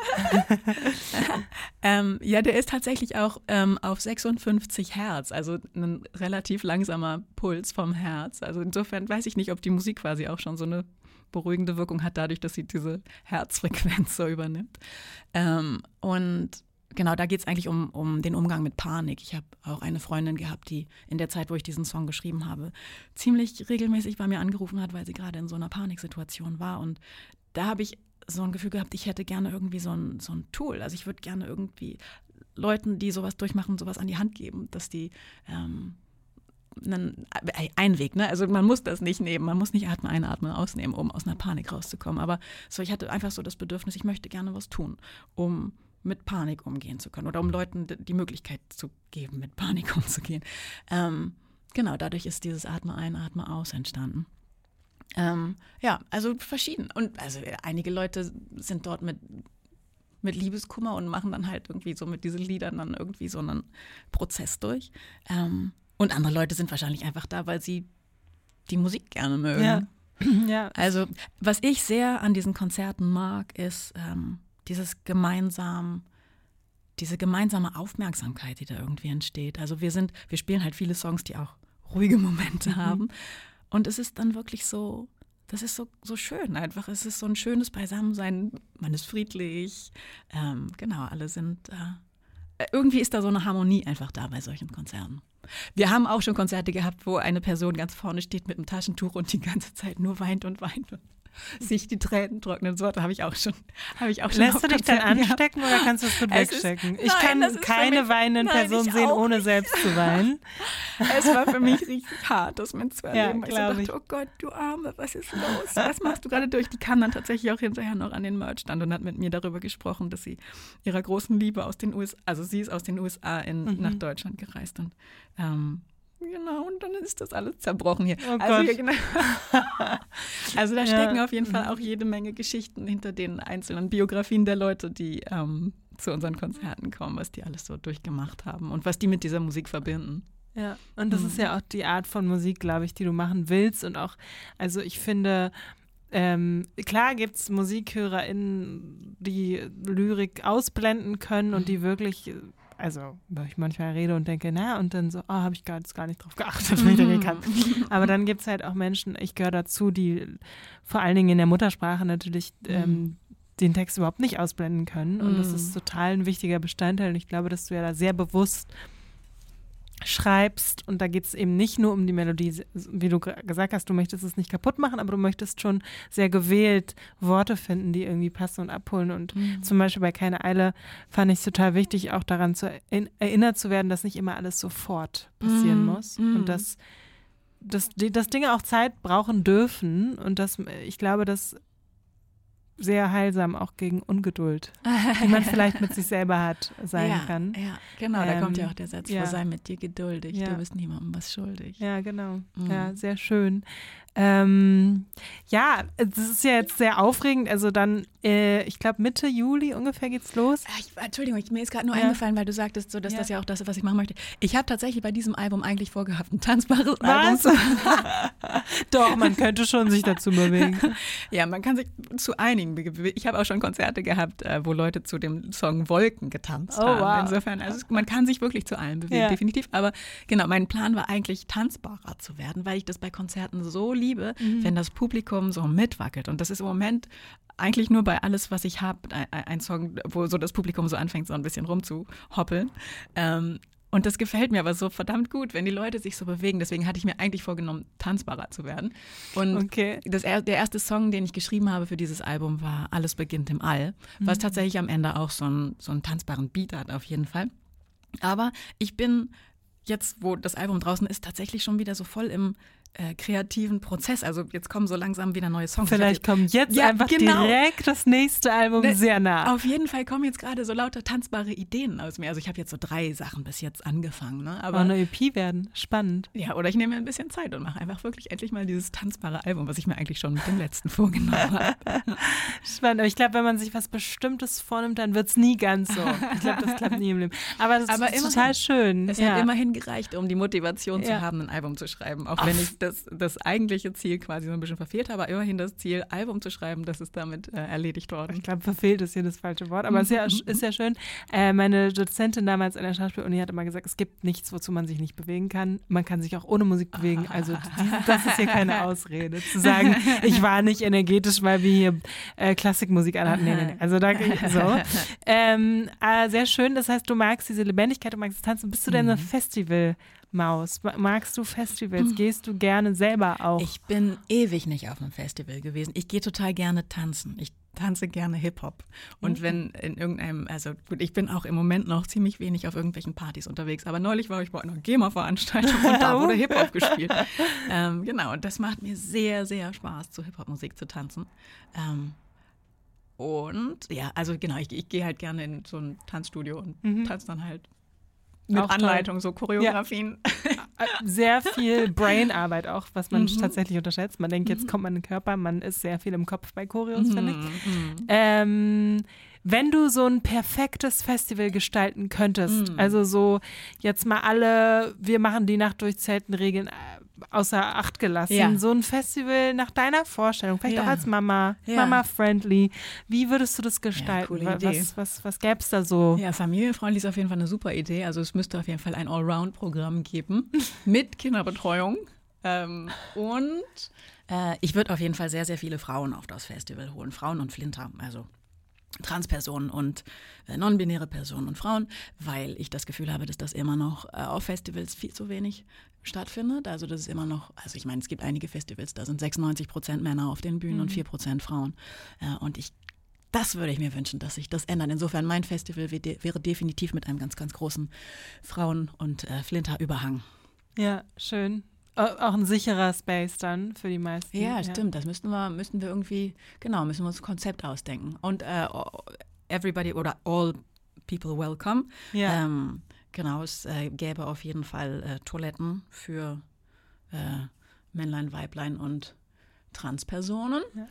ähm, ja, der ist tatsächlich auch ähm, auf sechsundfünfzig Hertz, also ein relativ langsamer Puls vom Herz. Also insofern weiß ich nicht, ob die Musik quasi auch schon so eine beruhigende Wirkung hat, dadurch, dass sie diese Herzfrequenz so übernimmt. Ähm, und genau, da geht es eigentlich um, um den Umgang mit Panik. Ich habe auch eine Freundin gehabt, die in der Zeit, wo ich diesen Song geschrieben habe, ziemlich regelmäßig bei mir angerufen hat, weil sie gerade in so einer Paniksituation war. Und da habe ich so ein Gefühl gehabt, ich hätte gerne irgendwie so ein, so ein Tool. Also ich würde gerne irgendwie Leuten, die sowas durchmachen, sowas an die Hand geben, dass die ähm, einen, ein Weg, ne? Also man muss das nicht nehmen, man muss nicht Atmen einatmen, ausnehmen, um aus einer Panik rauszukommen. Aber so, ich hatte einfach so das Bedürfnis, ich möchte gerne was tun, um mit Panik umgehen zu können oder um Leuten die Möglichkeit zu geben, mit Panik umzugehen. Ähm, genau, dadurch ist dieses Atme ein, Atme aus entstanden. Ähm, ja, also verschieden. Und also einige Leute sind dort mit, mit Liebeskummer und machen dann halt irgendwie so mit diesen Liedern dann irgendwie so einen Prozess durch. Ähm, und andere Leute sind wahrscheinlich einfach da, weil sie die Musik gerne mögen. Ja. Ja. Also was ich sehr an diesen Konzerten mag, ist ähm, dieses gemeinsam, diese gemeinsame Aufmerksamkeit, die da irgendwie entsteht. Also wir sind, wir spielen halt viele Songs, die auch ruhige Momente mhm. haben. Und es ist dann wirklich so, das ist so, so schön einfach. Es ist so ein schönes Beisammensein. Man ist friedlich. Ähm, genau, alle sind, äh, irgendwie ist da so eine Harmonie einfach da bei solchen Konzerten. Wir haben auch schon Konzerte gehabt, wo eine Person ganz vorne steht mit einem Taschentuch und die ganze Zeit nur weint und weint und sich die Tränen trocknen. So, da habe ich auch schon, habe ich auch schon. Lässt du dich dann anstecken gehabt. Oder kannst du es gut es wegstecken? Ist, ich nein, kann keine weinenden Personen sehen, ohne nicht. selbst zu weinen. Es war für mich richtig hart, das mitzuerleben. Ja, ich so dachte, ich. oh Gott, du Arme, was ist los? Was machst du gerade durch? Die kam dann tatsächlich auch hinterher noch an den Merch-Stand und hat mit mir darüber gesprochen, dass sie ihrer großen Liebe aus den U S A, also sie ist aus den U S A in, mhm. nach Deutschland gereist und ähm, genau, und dann ist das alles zerbrochen hier. Oh also, Gott. Genau. Also da stecken ja. auf jeden Fall auch jede Menge Geschichten hinter den einzelnen Biografien der Leute, die ähm, zu unseren Konzerten kommen, was die alles so durchgemacht haben und was die mit dieser Musik verbinden. Ja, und das mhm. ist ja auch die Art von Musik, glaube ich, die du machen willst. Und auch, also ich finde, ähm, klar gibt es MusikhörerInnen, die Lyrik ausblenden können mhm. und die wirklich, also wo ich manchmal rede und denke, na, und dann so, oh, habe ich gar, gar nicht drauf geachtet, wie der kann. Aber dann gibt es halt auch Menschen, ich gehöre dazu, die vor allen Dingen in der Muttersprache natürlich ähm, den Text überhaupt nicht ausblenden können. Und das ist total ein wichtiger Bestandteil. Und ich glaube, dass du ja da sehr bewusst schreibst und da geht es eben nicht nur um die Melodie, wie du g- gesagt hast, du möchtest es nicht kaputt machen, aber du möchtest schon sehr gewählt Worte finden, die irgendwie passen und abholen und mhm. zum Beispiel bei Keine Eile fand ich es total wichtig, auch daran zu er- erinnert zu werden, dass nicht immer alles sofort passieren mhm. muss mhm. und dass, dass, die, dass Dinge auch Zeit brauchen dürfen und dass ich glaube, dass sehr heilsam auch gegen Ungeduld, die man vielleicht mit sich selber hat, sein ja, kann. Ja, genau, da Ähm, kommt ja auch der Satz, ja. vor, sei mit dir geduldig, Ja. du bist niemandem was schuldig. Ja, genau. Mhm. Ja, sehr schön. Ähm, ja, das ist ja jetzt sehr aufregend. Also dann, äh, ich glaube Mitte Juli ungefähr geht's los. Ah, Ich, Entschuldigung, ich, mir ist gerade nur Ja. eingefallen, weil du sagtest, so, dass Ja. das ja auch das ist, was ich machen möchte. Ich habe tatsächlich bei diesem Album eigentlich vorgehabt, ein tanzbares Album Was? zu Doch, man könnte schon sich dazu bewegen. Ja, man kann sich zu einigen bewegen. Ich habe auch schon Konzerte gehabt, äh, wo Leute zu dem Song Wolken getanzt Oh, haben. wow. Insofern, also es- man kann sich wirklich zu allem bewegen, Ja. definitiv. Aber genau, mein Plan war eigentlich, tanzbarer zu werden, weil ich das bei Konzerten so liebe, Mhm. wenn das Publikum so mitwackelt. Und das ist im Moment eigentlich nur bei Alles, was ich habe, ein, ein Song, wo so das Publikum so anfängt, so ein bisschen rumzuhoppeln. Ähm, Und das gefällt mir aber so verdammt gut, wenn die Leute sich so bewegen. Deswegen hatte ich mir eigentlich vorgenommen, tanzbarer zu werden. Und Okay. das, der erste Song, den ich geschrieben habe für dieses Album, war Alles beginnt im All, was tatsächlich am Ende auch so einen, so einen tanzbaren Beat hat, auf jeden Fall. Aber ich bin jetzt, wo das Album draußen ist, tatsächlich schon wieder so voll im äh, kreativen Prozess. Also jetzt kommen so langsam wieder neue Songs. Vielleicht Ich hab kommt jetzt Ja, einfach genau. direkt das nächste Album Ne, sehr nah. Auf jeden Fall kommen jetzt gerade so lauter tanzbare Ideen aus mir. Also ich habe jetzt so drei Sachen bis jetzt angefangen. Ne? Aber Aber eine E P werden. Spannend. ja, oder ich nehme mir ein bisschen Zeit und mache einfach wirklich endlich mal dieses tanzbare Album, was ich mir eigentlich schon mit dem letzten vorgenommen habe. Spannend. Aber ich glaube, wenn man sich was Bestimmtes vornimmt, dann wird es nie ganz so. Ich glaube, das klappt nie im Leben. Aber das Aber ist immerhin. total schön. Es ja. hat immerhin gereicht, um die Motivation Ja. zu haben, ein Album zu schreiben. Auch wenn ich das, das eigentliche Ziel quasi so ein bisschen verfehlt habe, aber immerhin das Ziel, Album zu schreiben, das ist damit äh, erledigt worden. Ich glaube, verfehlt ist hier das falsche Wort, aber es ist ja, ist ja schön. Äh, meine Dozentin damals an der Schauspieluni hat immer gesagt, es gibt nichts, wozu man sich nicht bewegen kann. Man kann sich auch ohne Musik bewegen. Also die, das ist hier keine Ausrede, zu sagen, ich war nicht energetisch, weil wir hier äh, Klassikmusik anhatten. Nee, nee, nee. Also da so. Ähm, äh, sehr schön, das heißt, du magst diese Lebendigkeit, du magst das Tanzen. Bist du denn eine Festivalmaus? Magst du Festivals? Gehst du gerne selber auch? Ich bin ewig nicht auf einem Festival gewesen. Ich gehe total gerne tanzen. Ich tanze gerne Hip-Hop. Und wenn in irgendeinem, also gut, ich bin auch im Moment noch ziemlich wenig auf irgendwelchen Partys unterwegs, aber neulich war ich bei einer GEMA-Veranstaltung und da wurde Hip-Hop gespielt. Ähm, genau, und das macht mir sehr, sehr Spaß, zu Hip-Hop-Musik zu tanzen. Ähm, und ja, also genau, ich, ich gehe halt gerne in so ein Tanzstudio und tanze dann halt mit Auch toll. Anleitung, so Choreografien. Sehr viel Brainarbeit auch, was man tatsächlich unterschätzt. Man denkt, jetzt kommt man in den Körper, man ist sehr viel im Kopf bei Choreos, finde ich. Ähm, wenn du so ein perfektes Festival gestalten könntest, also so jetzt mal alle, wir machen die Nacht durch Zeltenregeln äh, außer Acht gelassen, Ja. so ein Festival nach deiner Vorstellung, vielleicht Ja. auch als Mama, Ja. Mama-friendly, wie würdest du das gestalten? coole Wa- Idee. was was, was gäbe es da so? Ja, familienfreundlich ist auf jeden Fall eine super Idee. Also es müsste auf jeden Fall ein Allround-Programm geben mit Kinderbetreuung. Ähm, und äh, ich würde auf jeden Fall sehr, sehr viele Frauen auf das Festival holen. Frauen und Flinter, also Transpersonen und äh, non-binäre Personen und Frauen, weil ich das Gefühl habe, dass das immer noch äh, auf Festivals viel zu wenig stattfindet. Also das ist immer noch, also ich meine, es gibt einige Festivals, da sind sechsundneunzig Prozent Männer auf den Bühnen und vier Prozent Frauen. Äh, und ich Das würde ich mir wünschen, dass sich das ändert. Insofern, mein Festival wäre wäre definitiv mit einem ganz, ganz großen Frauen- und äh, Flinter-Überhang. Ja, schön. Au- Auch ein sicherer Space dann für die meisten. Ja, stimmt. Das müssten wir, müssten wir irgendwie, genau, müssen wir uns ein Konzept ausdenken. Und äh, everybody oder all people welcome. Ja. Ähm, genau, es äh, gäbe auf jeden Fall äh, Toiletten für äh, Männlein, Weiblein und Transpersonen. Ja.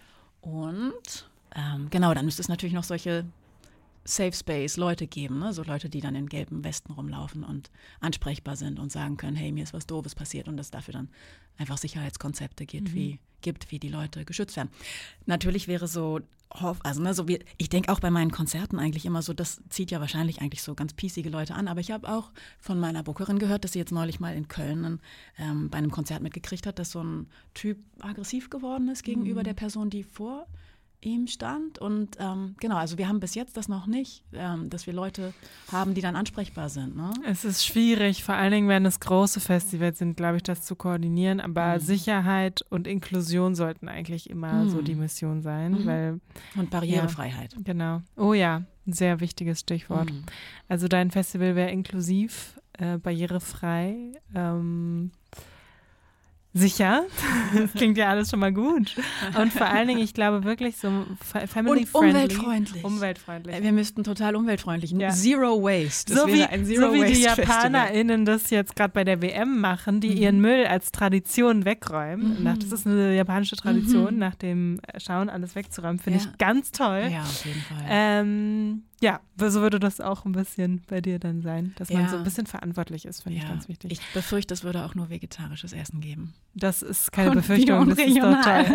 Und ähm, genau, dann müsste es natürlich noch solche Safe Space Leute geben, ne? So Leute, die dann in gelben Westen rumlaufen und ansprechbar sind und sagen können, hey, mir ist was Doofes passiert und es dafür dann einfach Sicherheitskonzepte gibt, Mhm. wie, gibt, wie die Leute geschützt werden. Natürlich wäre so, also ne, so wie, ich denke auch bei meinen Konzerten eigentlich immer so, das zieht ja wahrscheinlich eigentlich so ganz piesige Leute an, aber ich habe auch von meiner Bookerin gehört, dass sie jetzt neulich mal in Köln ähm, bei einem Konzert mitgekriegt hat, dass so ein Typ aggressiv geworden ist gegenüber Mhm. der Person, die vor ihm stand. Und ähm, genau, also wir haben bis jetzt das noch nicht, ähm, dass wir Leute haben, die dann ansprechbar sind. Ne? Es ist schwierig, vor allen Dingen, wenn es große Festivals sind, glaube ich, das zu koordinieren. Aber Sicherheit und Inklusion sollten eigentlich immer so die Mission sein, Mhm. weil, Und Barrierefreiheit. genau. Oh ja, ein sehr wichtiges Stichwort. Mhm. Also dein Festival wäre inklusiv, äh, barrierefrei. Ähm, Sicher, das klingt ja alles schon mal gut. Und vor allen Dingen, ich glaube wirklich so family-friendly. Und umweltfreundlich. Umweltfreundlich. Wir müssten total umweltfreundlich. Ja. Zero Waste. Das So wie, wäre ein Zero so wie Waste die Festival. JapanerInnen das jetzt gerade bei der W M machen, die mhm. ihren Müll als Tradition wegräumen. Mhm. Das ist eine japanische Tradition, mhm. nach dem Schauen alles wegzuräumen. Finde ja. ich ganz toll. Ja, auf jeden Fall. Ähm, ja, so würde das auch ein bisschen bei dir dann sein, dass man ja. so ein bisschen verantwortlich ist, finde ja. ich ganz wichtig. Ich befürchte, es würde auch nur vegetarisches Essen geben. Das ist keine Und Befürchtung, das ist doch toll.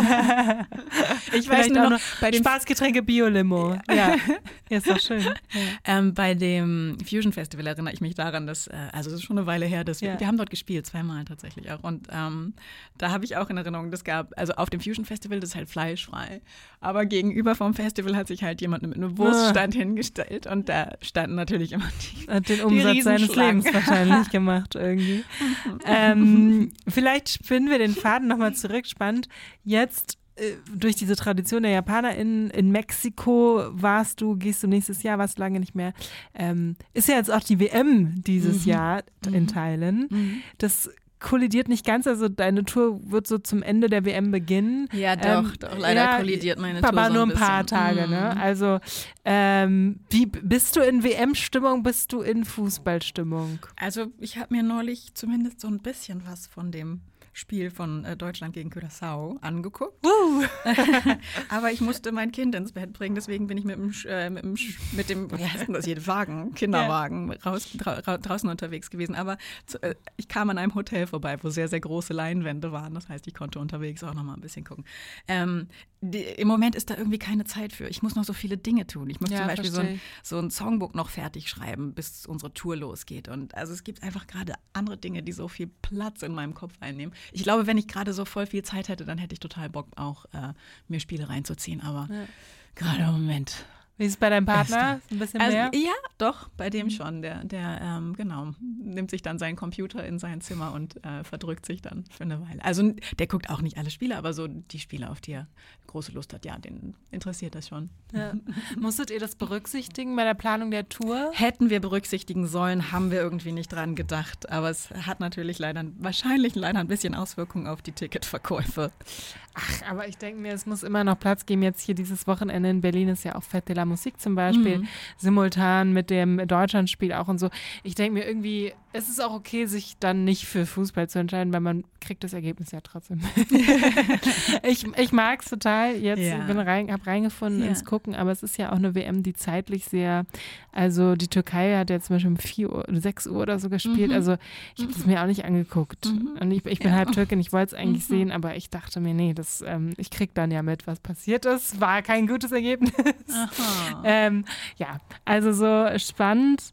Ich weiß nur noch, bei den Spaßgetränke Bio-Limo. Ja, ist doch schön. Ja. Ähm, bei dem Fusion Festival erinnere ich mich daran, dass, äh, also es ist schon eine Weile her, dass wir, Ja. wir haben dort gespielt, zweimal tatsächlich auch. Und ähm, da habe ich auch in Erinnerung, das gab, also auf dem Fusion Festival, das ist halt fleischfrei. Aber gegenüber vom Festival hat sich halt jemand mit einem Wurststand ah. hingestellt und da standen natürlich immer die Hat den Umsatz seines Lebens wahrscheinlich gemacht irgendwie. ähm, vielleicht spinnen wir den Faden nochmal zurück. Spannend. Jetzt äh, durch diese Tradition der JapanerInnen in Mexiko warst du, gehst du nächstes Jahr, warst du lange nicht mehr. Ähm, ist ja jetzt auch die W M dieses Mhm. Jahr in Mhm. Teilen. Mhm. Das kollidiert nicht ganz, also deine Tour wird so zum Ende der W M beginnen. Ja, doch, Ähm, doch leider ja, kollidiert meine Tour aber so nur ein ein paar bisschen. Tage, Mhm. ne? Also ähm, wie bist du in W M-Stimmung, bist du in Fußballstimmung? Also ich habe mir neulich zumindest so ein bisschen was von dem Spiel von äh, Deutschland gegen Curaçao angeguckt. Uh. Aber ich musste mein Kind ins Bett bringen, deswegen bin ich mit dem, Sch- äh, mit dem, Sch- mit dem wie heißt denn das hier, Wagen, Kinderwagen, raus, dra- ra- draußen unterwegs gewesen. Aber zu, äh, ich kam an einem Hotel vorbei, wo sehr, sehr große Leinwände waren. Das heißt, ich konnte unterwegs auch noch mal ein bisschen gucken. Ähm, die, Im Moment ist da irgendwie keine Zeit für. Ich muss noch so viele Dinge tun. Ich muss Ja, zum Beispiel so verstehe ein, so ein Songbook noch fertig schreiben, bis unsere Tour losgeht. Und also es gibt einfach gerade andere Dinge, die so viel Platz in meinem Kopf einnehmen. Ich glaube, wenn ich gerade so voll viel Zeit hätte, dann hätte ich total Bock, auch äh, mir Spiele reinzuziehen. Aber Ja. gerade im Moment. Wie ist es bei deinem Partner? Ein bisschen Also, mehr? ja, doch, bei dem schon. Der, der ähm, genau, nimmt sich dann seinen Computer in sein Zimmer und äh, verdrückt sich dann für eine Weile. Also der guckt auch nicht alle Spiele, aber so die Spiele, auf die er große Lust hat, ja, den interessiert das schon. Ja. Musstet ihr das berücksichtigen bei der Planung der Tour? Hätten wir berücksichtigen sollen, haben wir irgendwie nicht dran gedacht. Aber es hat natürlich leider, wahrscheinlich leider ein bisschen Auswirkungen auf die Ticketverkäufe. Ach, aber ich denke mir, es muss immer noch Platz geben. Jetzt hier dieses Wochenende in Berlin ist ja auch Fête de la Musique zum Beispiel, Mhm. simultan mit dem Deutschlandspiel auch und so. Ich denke mir irgendwie, es ist auch okay, sich dann nicht für Fußball zu entscheiden, weil man kriegt das Ergebnis ja trotzdem. ich ich mag es total. Jetzt Ja. bin rein, habe reingefunden Ja. ins Gucken, aber es ist ja auch eine W M, die zeitlich sehr, also die Türkei hat ja zum Beispiel um vier Uhr, sechs Uhr oder so gespielt. Mhm. Also ich habe es mir auch nicht angeguckt. Mhm. Und ich, ich bin Ja. halb Türkin, ich wollte es eigentlich Mhm. sehen, aber ich dachte mir, nee, das, ähm, ich krieg dann ja mit, was passiert ist. War kein gutes Ergebnis. Aha. ähm, ja, also so spannend,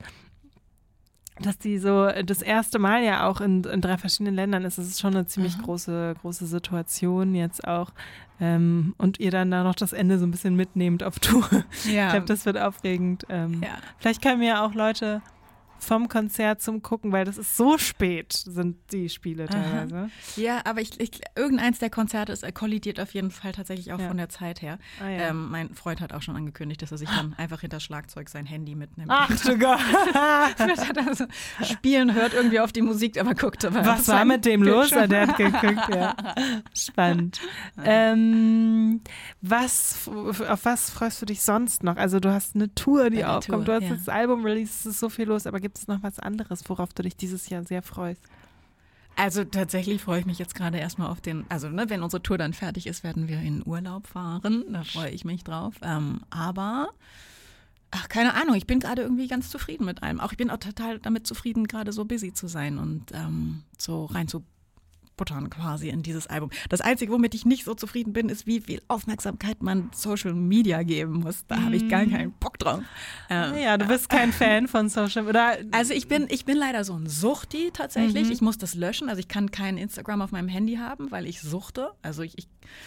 dass die so das erste Mal ja auch in, in drei verschiedenen Ländern ist. Das ist schon eine ziemlich Mhm. große, große Situation jetzt auch. Ähm, und ihr dann da noch das Ende so ein bisschen mitnehmt auf Tour. Ja. Ich glaube, das wird aufregend. Ähm, Ja. Vielleicht können wir ja auch Leute vom Konzert zum Gucken, weil das ist so spät, sind die Spiele teilweise. Ja, aber ich, ich, irgendeins der Konzerte ist, äh, kollidiert auf jeden Fall tatsächlich auch Ja. von der Zeit her. Ah, ja. ähm, mein Freund hat auch schon angekündigt, dass er sich dann einfach hinter Schlagzeug sein Handy mitnimmt. Ach du Gott. also, spielen, hört irgendwie auf die Musik, aber guckt aber Was war mit dem los? Der hat geguckt, ja. Spannend. Ähm, was, auf was freust du dich sonst noch? Also du hast eine Tour, die Bei der aufkommt, Tour, du hast ja. das Album-Release, es ist so viel los, aber gibt es noch was anderes, worauf du dich dieses Jahr sehr freust? Also tatsächlich freue ich mich jetzt gerade erstmal auf den, also ne, wenn unsere Tour dann fertig ist, werden wir in Urlaub fahren. Da freue ich mich drauf. Ähm, aber, ach, keine Ahnung, ich bin gerade irgendwie ganz zufrieden mit allem. Auch ich bin auch total damit zufrieden, gerade so busy zu sein und ähm, so rein zu buttern quasi in dieses Album. Das Einzige, womit ich nicht so zufrieden bin, ist, wie viel Aufmerksamkeit man Social Media geben muss. Da habe ich gar keinen Bock drauf. Ähm, Ja, du bist kein Fan von Social, oder? Also ich bin, ich bin leider so ein Suchti tatsächlich. Mhm. Ich muss das löschen. Also ich kann kein Instagram auf meinem Handy haben, weil ich suchte. Also ich, ich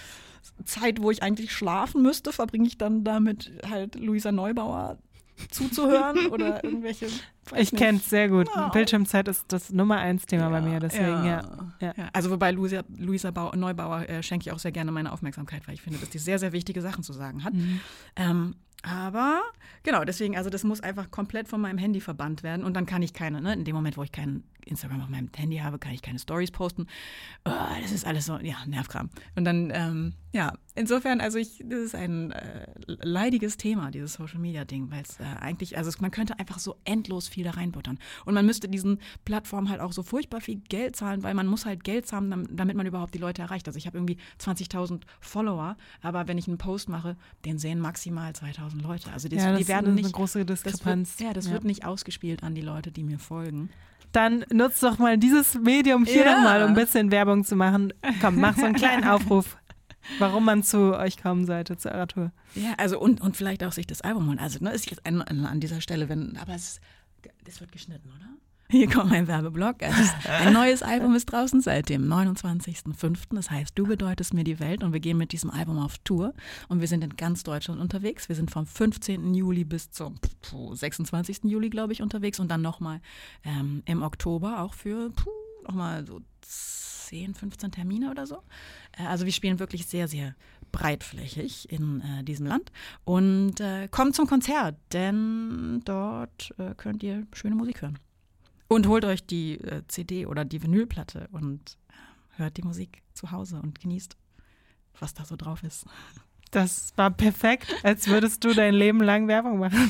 Zeit, wo ich eigentlich schlafen müsste, verbringe ich dann damit halt Luisa Neubauer zuzuhören oder irgendwelche. Ich kenne es sehr gut. Ja. Bildschirmzeit ist das Nummer eins Thema bei mir, deswegen ja. ja. Ja. Also wobei Luisa, Luisa Bau, Neubauer äh, schenke ich auch sehr gerne meine Aufmerksamkeit, weil ich finde, dass die sehr, sehr wichtige Sachen zu sagen hat. Mhm. Ähm, aber genau, deswegen, also das muss einfach komplett von meinem Handy verbannt werden und dann kann ich keine, ne, in dem Moment, wo ich kein Instagram auf meinem Handy habe, kann ich keine Stories posten. Oh, das ist alles so, ja, Nervkram. Und dann, ähm, ja, insofern, also ich, das ist ein äh, leidiges Thema, dieses Social-Media-Ding, weil es äh, eigentlich, also man könnte einfach so endlos viel da reinbuttern. Und man müsste diesen Plattformen halt auch so furchtbar viel Geld zahlen, weil man muss halt Geld zahlen, damit man überhaupt die Leute erreicht. Also ich habe irgendwie zwanzigtausend Follower, aber wenn ich einen Post mache, den sehen maximal zweitausend Leute. Also das, ja, das die werden ist nicht, eine große Diskrepanz. Das wird, ja, das ja. wird nicht ausgespielt an die Leute, die mir folgen. Dann nutzt doch mal dieses Medium hier Ja. nochmal, um ein bisschen Werbung zu machen. Komm, mach so einen kleinen Aufruf, warum man zu euch kommen sollte, zu eurer Tour. Ja, also und, und vielleicht auch sich das Album holen. Also ne, ist jetzt ein, an, an dieser Stelle, wenn, aber es, das wird geschnitten, oder? Hier kommt mein Werbeblock. Also ein neues Album ist draußen seit dem neunundzwanzigsten fünften Das heißt, du bedeutest mir die Welt und wir gehen mit diesem Album auf Tour und wir sind in ganz Deutschland unterwegs. Wir sind vom fünfzehnten Juli bis zum sechsundzwanzigsten Juli, glaube ich, unterwegs und dann nochmal ähm, im Oktober auch für nochmal so zehn, fünfzehn Termine oder so. Äh, also wir spielen wirklich sehr, sehr breitflächig in äh, diesem Land und äh, kommt zum Konzert, denn dort äh, könnt ihr schöne Musik hören. Und holt euch die äh, C D oder die Vinylplatte und hört die Musik zu Hause und genießt, was da so drauf ist. Das war perfekt, als würdest du dein Leben lang Werbung machen.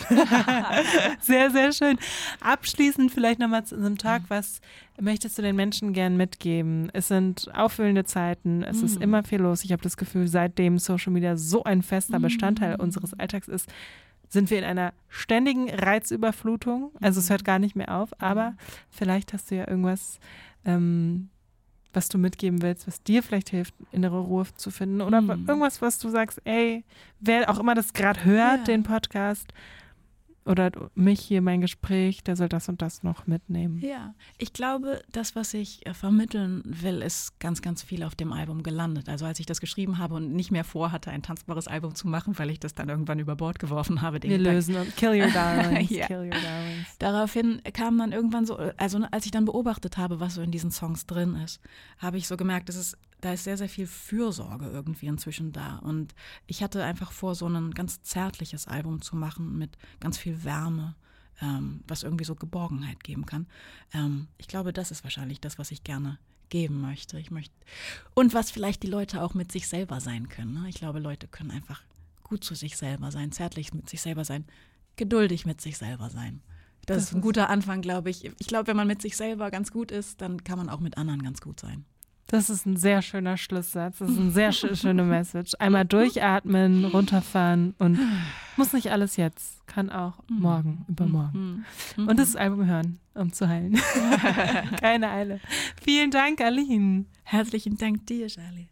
Sehr, sehr schön. Abschließend vielleicht nochmal zu unserem Tag. Was möchtest du den Menschen gern mitgeben? Es sind auffüllende Zeiten, es ist immer viel los. Ich habe das Gefühl, seitdem Social Media so ein fester Bestandteil unseres Alltags ist, sind wir in einer ständigen Reizüberflutung. Also es hört gar nicht mehr auf, aber vielleicht hast du ja irgendwas, ähm, was du mitgeben willst, was dir vielleicht hilft, innere Ruhe zu finden oder Mhm. irgendwas, was du sagst, ey, wer auch immer das gerade hört, Ja. den Podcast oder mich hier, mein Gespräch, der soll das und das noch mitnehmen. Ja, ich glaube, das, was ich äh, vermitteln will, ist ganz, ganz viel auf dem Album gelandet. Also als ich das geschrieben habe und nicht mehr vorhatte, ein tanzbares Album zu machen, weil ich das dann irgendwann über Bord geworfen habe. Den Wir Gedanken. lösen uns. Kill your darlings, Ja. kill your darlings. Daraufhin kam dann irgendwann so, also als ich dann beobachtet habe, was so in diesen Songs drin ist, habe ich so gemerkt, dass es, da ist sehr, sehr viel Fürsorge irgendwie inzwischen da. Und ich hatte einfach vor, so ein ganz zärtliches Album zu machen mit ganz viel Wärme, ähm, was irgendwie so Geborgenheit geben kann. Ähm, ich glaube, das ist wahrscheinlich das, was ich gerne geben möchte. Ich möchte und was vielleicht die Leute auch mit sich selber sein können. Ne? Ich glaube, Leute können einfach gut zu sich selber sein, zärtlich mit sich selber sein, geduldig mit sich selber sein. Das, das ist ein guter Anfang, glaube ich. Ich glaube, wenn man mit sich selber ganz gut ist, dann kann man auch mit anderen ganz gut sein. Das ist ein sehr schöner Schlusssatz. Das ist eine sehr sch- schöne Message. Einmal durchatmen, runterfahren und muss nicht alles jetzt. Kann auch morgen, übermorgen. Und das Album hören, um zu heilen. Keine Eile. Vielen Dank, Aline. Herzlichen Dank dir, Charlie.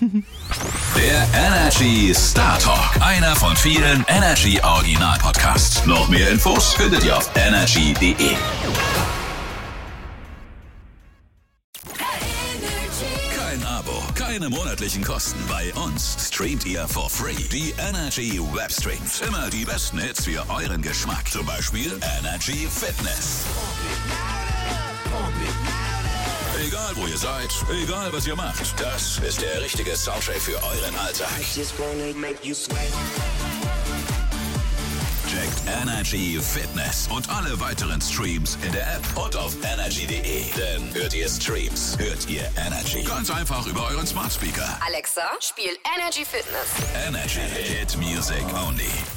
Der Energy Star Talk. Einer von vielen Energy Original Podcasts. Noch mehr Infos findet ihr auf energy punkt de. Kein Abo, keine monatlichen Kosten. Bei uns streamt ihr for free. Die Energy Webstreams. Immer die besten Hits für euren Geschmack. Zum Beispiel Energy Fitness. Egal wo ihr seid, egal was ihr macht, das ist der richtige Soundtrack für euren Alltag. Checkt Energy Fitness und alle weiteren Streams in der App und auf energy punkt de. Denn hört ihr Streams, hört ihr Energy. Ganz einfach über euren Smart Speaker. Alexa, spiel Energy Fitness. Energy Hit Music Only.